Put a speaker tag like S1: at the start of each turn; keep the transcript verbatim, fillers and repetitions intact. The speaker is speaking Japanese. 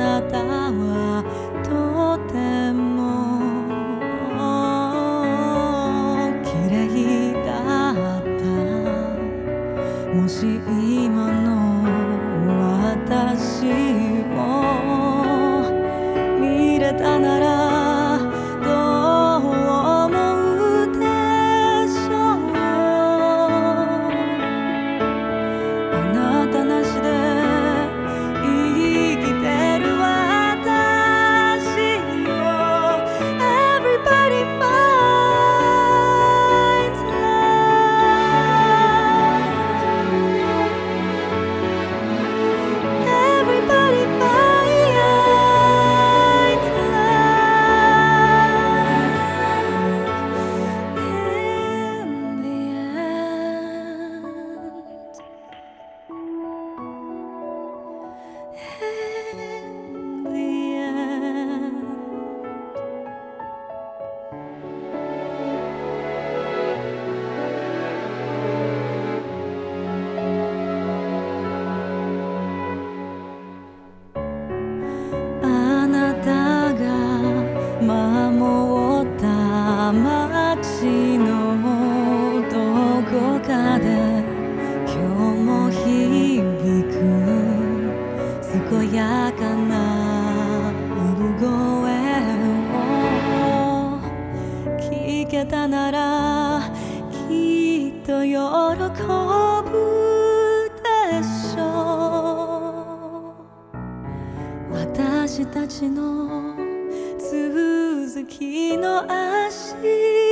S1: なたはとても綺麗だった。もし今の私を見れたならどう思うでしょう。あなたなしで生きてる私を Everybody finds love. Everybody finds love in the end. In the end. あなたが守った街のどこかで今日も響く健やかな産声を聞けたならきっと喜ぶでしょう。私たちの続きの足